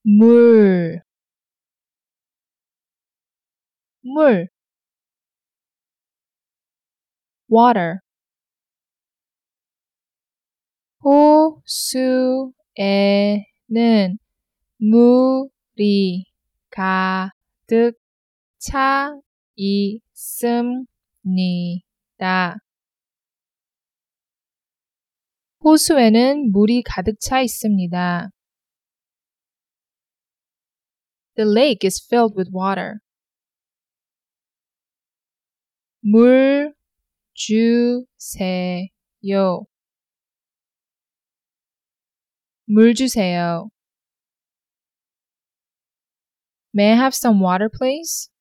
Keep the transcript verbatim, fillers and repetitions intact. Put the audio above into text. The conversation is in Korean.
물, 물, water. 호수에는 물이 가득 차 있습니다. 호수에는 물이 가득 차 있습니다. The lake is filled with water. 물 주세요. 물 주세요. May I have some water, please?